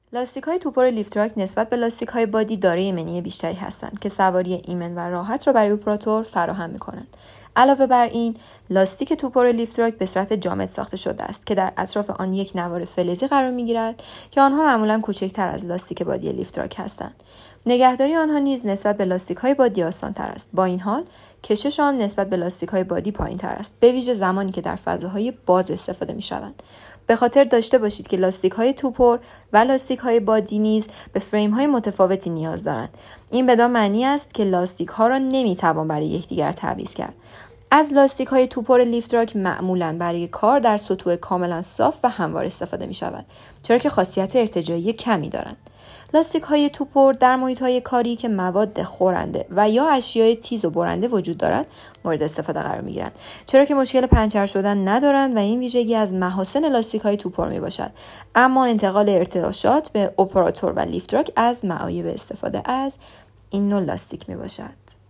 لاستیک‌های توپر لیفتراک نسبت به لاستیک‌های بادی دارای ایمنی بیشتری هستند که سواری ایمن و راحت را برای اپراتور فراهم می‌کنند. علاوه بر این، لاستیک توپر لیفتراک به صورت جامد ساخته شده است که در اطراف آن یک نوار فلزی قرار می‌گیرد که آنها معمولاً کوچکتر از لاستیک بادی لیفتراک هستند. نگهداری آنها نیز نسبت به لاستیک‌های بادی آسان‌تر است. با این حال، کشش آن نسبت به لاستیک‌های بادی پایین‌تر است، به ویژه زمانی که در فضاهای باز استفاده می‌شوند. به خاطر داشته باشید که لاستیک‌های توپر و لاستیک‌های بادی نیز به فریم‌های متفاوتی نیاز دارند. این بدان معنی است که لاستیک‌ها را نمی‌توان برای یکدیگر تعویض کرد. از لاستیک‌های توپر لیفتراک معمولاً برای کار در سطوح کاملاً صاف و هموار استفاده می‌شود، چرا که خاصیت ارتجاعی کمی دارند. لاستیک‌های توپر در محیط‌های کاری که مواد خورنده و یا اشیاء تیز و برنده وجود دارد مورد استفاده قرار می‌گیرند، چرا که مشکل پنچر شدن ندارند و این ویژگی از محاسن لاستیک‌های توپر میباشد. اما انتقال ارتعاشات به اپراتور و لیفتراک از معایب استفاده از این نوع لاستیک میباشد.